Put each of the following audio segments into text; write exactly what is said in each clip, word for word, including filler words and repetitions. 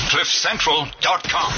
cliff central dot com.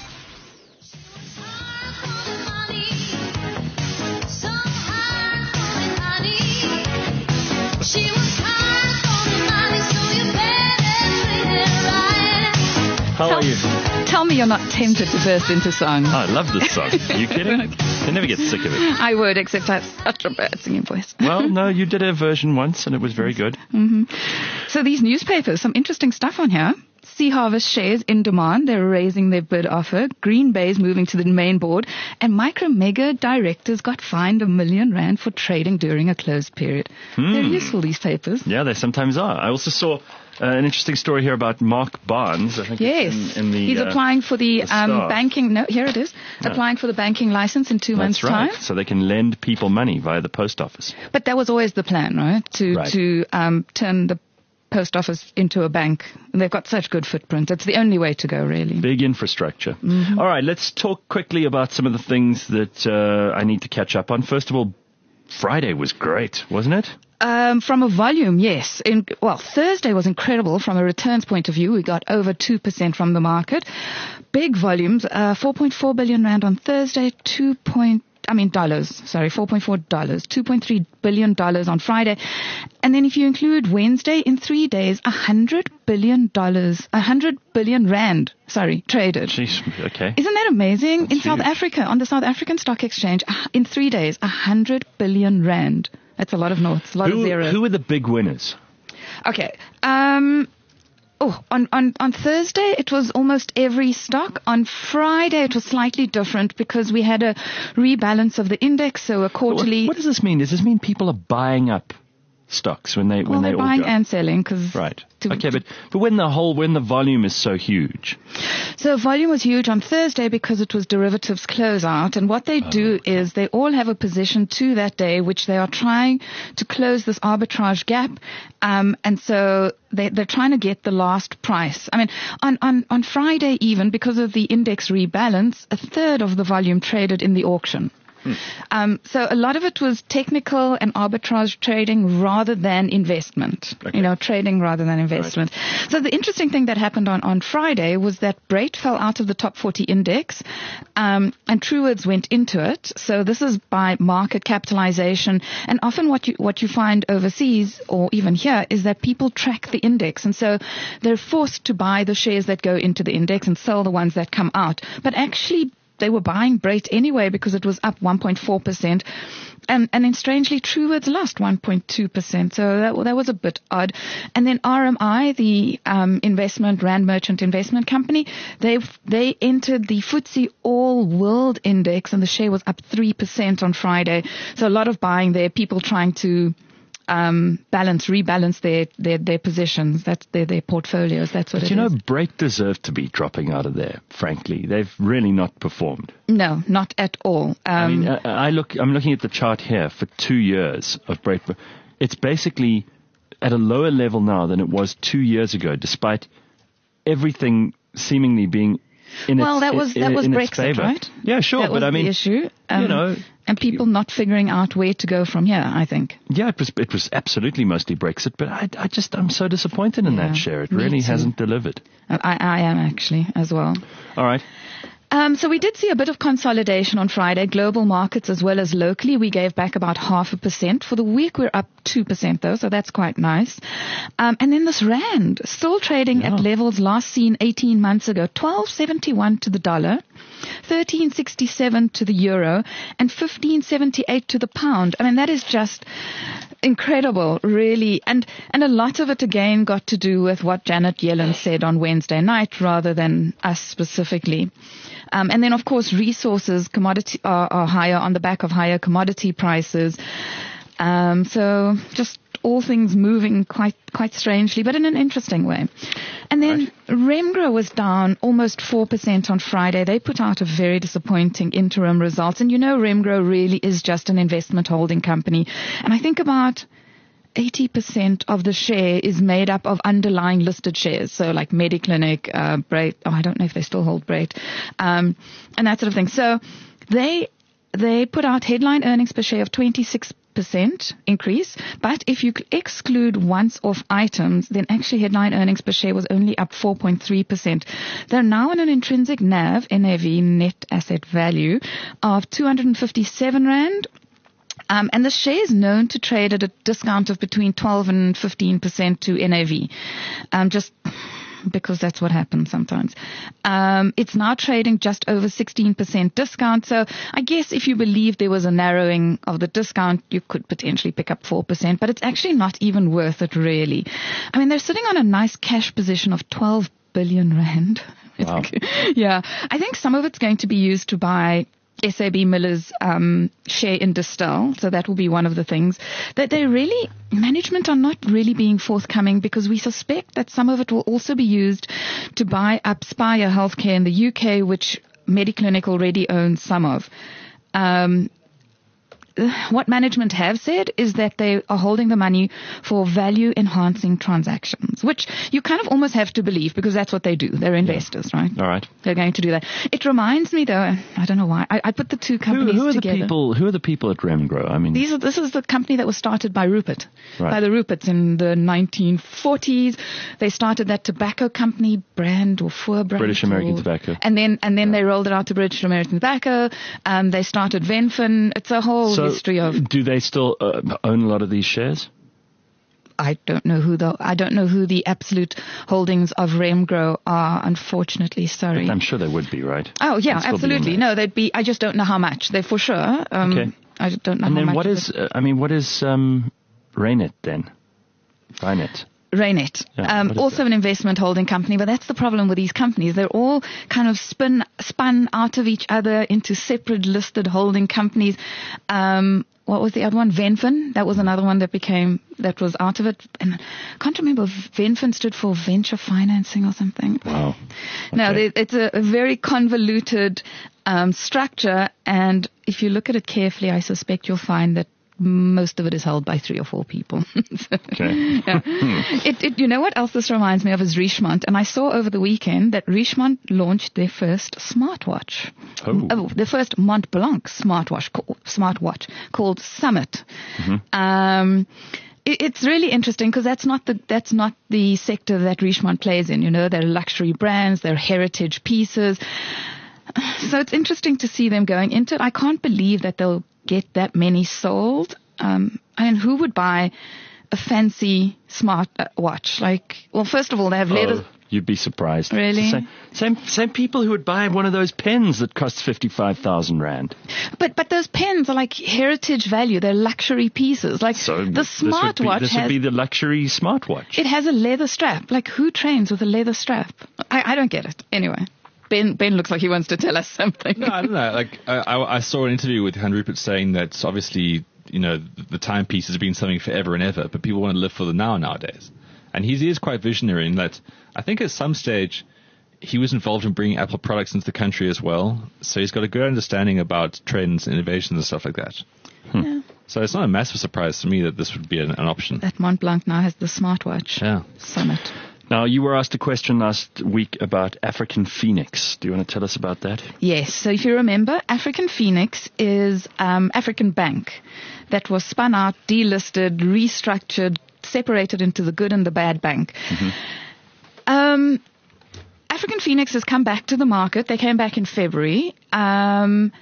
How tell, are you? Tell me you're not tempted to burst into song. Oh, I love this song. Are you kidding? I never get sick of it. I would, except I have such a bad singing voice. Well, no, you did a version once, and it was very good. Mm-hmm. So these newspapers, some interesting stuff on here. Sea Harvest shares in demand. They're raising their bid offer. Green Bay's moving to the main board. And Micro Mega directors got fined a million rand for trading during a closed period. Hmm. They're useful, these papers. Yeah, they sometimes are. I also saw uh, an interesting story here about Mark Barnes. I think Yes. it's in, in the, He's uh, applying for the, the um, Star. banking. No, here it is. Yeah. Applying for the banking license in two months' That's right. time. So they can lend people money via the post office. But that was always the plan, right? To Right. to um, turn the post office into a bank. And they've got such good footprint. It's the only way to go, really. Big infrastructure. Mm-hmm. All right, let's talk quickly about some of the things that uh, I need to catch up on. First of all, Friday was great, wasn't it? Um, from a volume, yes. In, well, Thursday was incredible from a returns point of view. We got over two percent from the market. Big volumes, uh, four point four billion rand on Thursday, two point I mean dollars, sorry, four point four dollars, two point three billion dollars on Friday. And then if you include Wednesday, in three days, one hundred billion dollars, one hundred billion rand, sorry, traded. Jeez, okay. Isn't that amazing? That's in South huge. Africa, on the South African Stock Exchange, uh, in three days, one hundred billion rand. That's a lot of noughts, a lot Who, of zeros. who were the big winners? Okay. Um, oh, on, on, on Thursday, it was almost every stock. On Friday, it was slightly different because we had a rebalance of the index, so a What, quarterly. what does this mean? Does this mean people are buying up stocks when they well, when they they're all buying go? and selling because. Right. Okay, but but when the whole when the volume is so huge, So volume was huge on Thursday because it was derivatives closeout, and what they do is they all have a position to that day which they are trying to close this arbitrage gap, um, and so they, they're trying to get the last price. I mean, on, on, on Friday even, because of the index rebalance, a third of the volume traded in the auction. Hmm. Um, so a lot of it was technical and arbitrage trading rather than investment. Okay. You know, trading rather than investment. So the interesting thing that happened on, on Friday was that Brait fell out of the top forty index, um, and Truworths went into it. So this is by market capitalization. And often what you, what you find overseas or even here is that people track the index. And so they're forced to buy the shares that go into the index and sell the ones that come out. But actually, they were buying Brait anyway because it was up one point four percent. And, and then strangely, Truworths lost one point two percent. So that, that was a bit odd. And then R M I, the um, investment, Rand Merchant Investment Company, they they entered the F T S E All World Index and the share was up three percent on Friday. So a lot of buying there, people trying to um, balance, rebalance their, their, their positions, that's their, their portfolios. That's what but it you know, is. Brait deserved to be dropping out of there. Frankly, they've really not performed. No, not at all. Um, I mean, I, I look. I'm looking at the chart here for two years of Brait. It's basically at a lower level now than it was two years ago, despite everything seemingly being in well, its, that was in, that was in its Brexit, favor. right? Yeah, sure, that but was I mean, the issue. Um, you know, and people not figuring out where to go from here, I think. yeah, it was it was absolutely mostly Brexit, but I, I just I'm so disappointed in Yeah, that share. It me really too. hasn't delivered. I, I am actually as well. All right. Um, so we did see a bit of consolidation on Friday, global markets as well as locally. We gave back about half a percent. For the week, we're up two percent though, so that's quite nice. Um, and then this rand, still trading Yeah. at levels last seen eighteen months ago, twelve seventy-one to the dollar, thirteen sixty-seven to the euro, and fifteen seventy-eight to the pound. I mean, that is just incredible, really. And, and a lot of it again got to do with what Janet Yellen said on Wednesday night rather than us specifically. Um, and then, of course, resources, commodity are, are higher on the back of higher commodity prices. Um, so just all things moving quite quite strangely, but in an interesting way. And then Remgro was down almost four percent on Friday. They put out a very disappointing interim results. And you know Remgro really is just an investment holding company. And I think about eighty percent of the share is made up of underlying listed shares. So like Mediclinic, uh, Brait, oh, I don't know if they still hold Brait, um, and that sort of thing. So they, they put out headline earnings per share of twenty-six percent increase, but if you exclude once-off items, then actually headline earnings per share was only up four point three percent. They're now on an intrinsic N A V, N A V, net asset value, of two hundred fifty-seven rand. Um, and the share is known to trade at a discount of between twelve and fifteen percent to N A V. Um, just because that's what happens sometimes. Um, it's now trading just over sixteen percent discount. So I guess if you believe there was a narrowing of the discount, you could potentially pick up four percent, but it's actually not even worth it really. I mean, they're sitting on a nice cash position of twelve billion rand. Wow. Yeah. I think some of it's going to be used to buy S A B Miller's um, share in Distel, so that will be one of the things. That they really, management are not really being forthcoming, because we suspect that some of it will also be used to buy up Spire Healthcare in the U K, which Mediclinic already owns some of. Um, what management have said is that they are holding the money for value-enhancing transactions, which you kind of almost have to believe, because that's what they do. They're investors, yeah. Right? All right. They're going to do that. It reminds me, though, I don't know why, I, I put the two companies who, who are together. The people, who are the people at Remgro? I mean, These are, this is the company that was started by Rupert, right. by the Ruperts in the nineteen forties. They started that tobacco company, brand or Four brand. British American or, Tobacco. And then and then yeah. they rolled it out to British American Tobacco. Um, they started Venfin. It's a whole so history of. Do they still uh, own a lot of these shares? I don't know who the I don't know who the absolute holdings of Remgro are. Unfortunately, sorry. I'm sure they would be, right? Oh yeah, They'd still be in absolutely. there. No, they'd be. I just don't know how much. They're for sure. Um, okay. I just don't know and how then much. what of is? it. Uh, I mean, what is um, Rainet then? Rainet. Rainet, Yeah, um, what is also that? an investment holding company, but that's the problem with these companies. They're all kind of spin, spun out of each other into separate listed holding companies. Um, what was the other one? Venfin. That was another one that became, that was out of it. And I can't remember. Venfin stood for venture financing or something. Wow. No, Okay. they, it's a, a very convoluted um, structure. And if you look at it carefully, I suspect you'll find that most of it is held by three or four people. Okay. Yeah. it, it, you know what else this reminds me of is Richemont. And I saw over the weekend that Richemont launched their first smartwatch. Oh. Oh, their first Mont Blanc smartwatch, smartwatch called Summit. Mm-hmm. Um, it, it's really interesting because that's not the that's not the sector that Richemont plays in. You know, they're luxury brands, they're heritage pieces. So it's interesting to see them going into it. I can't believe that they'll get that many sold. Um, I mean, who would buy a fancy smart uh, watch? Like, well, first of all, they have leather. Oh, you'd be surprised. Really? Same, same, same people who would buy one of those pens that costs fifty-five thousand rand. But but those pens are like heritage value. They're luxury pieces. Like So the this would be, smartwatch this has. would be the luxury smartwatch. It has a leather strap. Like, who trains with a leather strap? I, I don't get it. Anyway. Ben, Ben looks like he wants to tell us something. No, I don't know. Like I, I, I saw an interview with Johan Rupert saying that obviously, you know, the, the timepiece has been something forever and ever, but people want to live for the now nowadays. And he's, he is quite visionary in that I think at some stage he was involved in bringing Apple products into the country as well. So he's got a good understanding about trends and innovations and stuff like that. Yeah. So it's not a massive surprise to me that this would be an, an option. That Mont Blanc now has the smartwatch. Yeah. Summit. Now, you were asked a question last week about African Phoenix. Do you want to tell us about that? Yes. So if you remember, African Phoenix is um, African Bank that was spun out, delisted, restructured, separated into the good and the bad bank. Mm-hmm. Um, African Phoenix has come back to the market. They came back in February. Um,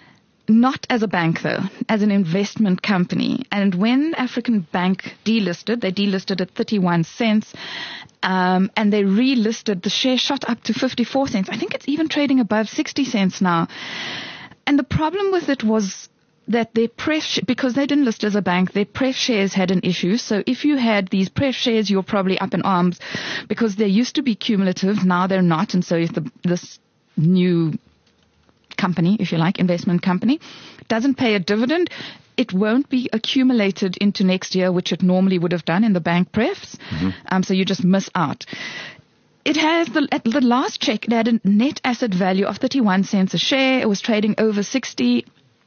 Not as a bank, though, as an investment company. And when African Bank delisted, they delisted at thirty-one cents, um, and they relisted, the share shot up to fifty-four cents. I think it's even trading above sixty cents now. And the problem with it was that their pref, because they didn't list as a bank, their pref shares had an issue. So if you had these pref shares, you're probably up in arms because they used to be cumulative. Now they're not. And so if the, this new company, if you like, investment company, doesn't pay a dividend, it won't be accumulated into next year, which it normally would have done in the bank prefs. Mm-hmm. Um, so you just miss out. It has, the, at the last check, it had a net asset value of thirty-one cents a share. It was trading over sixty.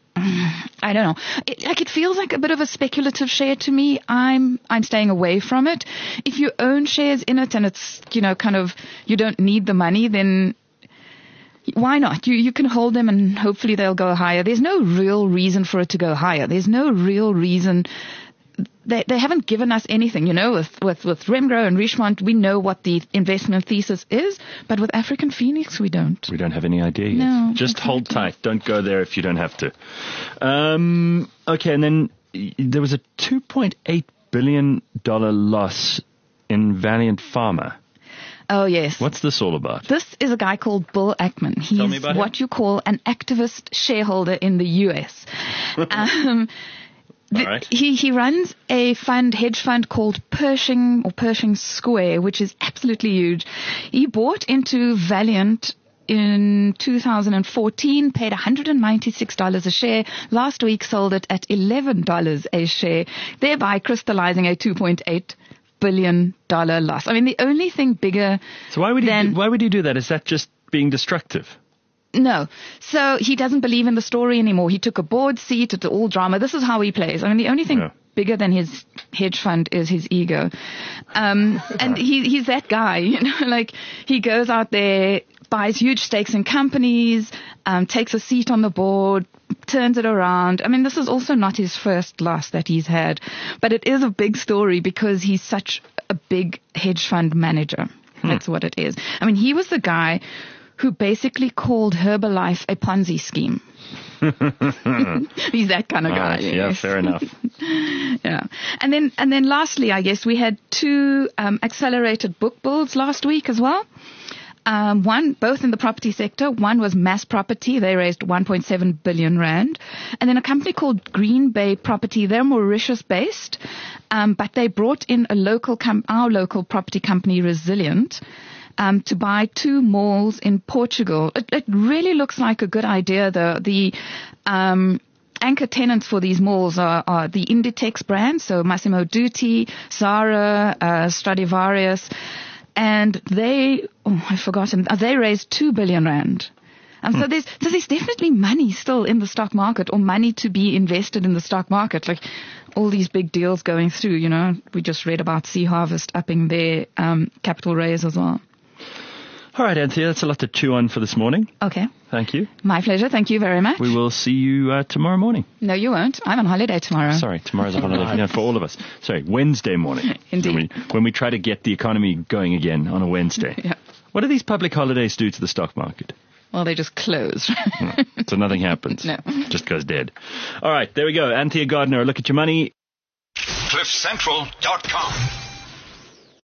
I don't know. It, like it feels like a bit of a speculative share to me. I'm I'm staying away from it. If you own shares in it and it's, you know, kind of, you don't need the money, then Why not? You you can hold them and hopefully they'll go higher. There's no real reason for it to go higher. There's no real reason. They they haven't given us anything, you know, with, with, with Remgro and Richemont, we know what the investment thesis is, but with African Phoenix, we don't. We don't have any idea yet. No, Just exactly. hold tight. Don't go there if you don't have to. Um, okay, and then y- there was a two point eight billion dollars loss in Valiant Pharma. Oh, yes. What's this all about? This is a guy called Bill Ackman. He's Tell me about what him. you call an activist shareholder in the U S. um, All The- right. He he runs a fund, hedge fund called Pershing or Pershing Square, which is absolutely huge. He bought into Valiant in two thousand fourteen, paid one hundred ninety-six dollars a share. Last week sold it at eleven dollars a share, thereby crystallizing a two point eight billion dollars loss. I mean, the only thing bigger So why would he than... do, why would he do that? Is that just being destructive? No. So he doesn't believe in the story anymore. He took a board seat. It's all drama. This is how he plays. I mean, the only thing Yeah. bigger than his hedge fund is his ego. Um, and he, he's that guy, you know, like he goes out there, buys huge stakes in companies, um, takes a seat on the board, turns it around. I mean, this is also not his first loss that he's had, but it is a big story because he's such a big hedge fund manager. That's what it is. I mean, he was the guy who basically called Herbalife a Ponzi scheme. He's that kind of All guy. right, yeah, yes. fair enough. Yeah. And then, and then lastly, I guess we had two um, accelerated book builds last week as well. Um, one, both in the property sector. One was Mass Property. They raised one point seven billion rand. And then a company called Green Bay Property. They're Mauritius based. Um, but they brought in a local, com- our local property company, Resilient, um, to buy two malls in Portugal. It, it really looks like a good idea. The, the, um, anchor tenants for these malls are, are the Inditex brand. So Massimo Dutti, Zara, uh, Stradivarius. And they, oh, I've forgotten, uh, they raised two billion rand. Um, so there's, so there's definitely money still in the stock market or money to be invested in the stock market. Like all these big deals going through, you know, we just read about Sea Harvest upping their, um, capital raise as well. All right, Anthea, that's a lot to chew on for this morning. Okay. Thank you. My pleasure. Thank you very much. We will see you uh, tomorrow morning. No, you won't. I'm on holiday tomorrow. Sorry, tomorrow's a holiday no, for all of us. Sorry, Wednesday morning. Indeed. When we, when we try to get the economy going again on a Wednesday. Yeah. What do these public holidays do to the stock market? Well, they just close. So nothing happens. No. Just goes dead. All right, there we go. Anthea Gardner, look at your money. cliff central dot com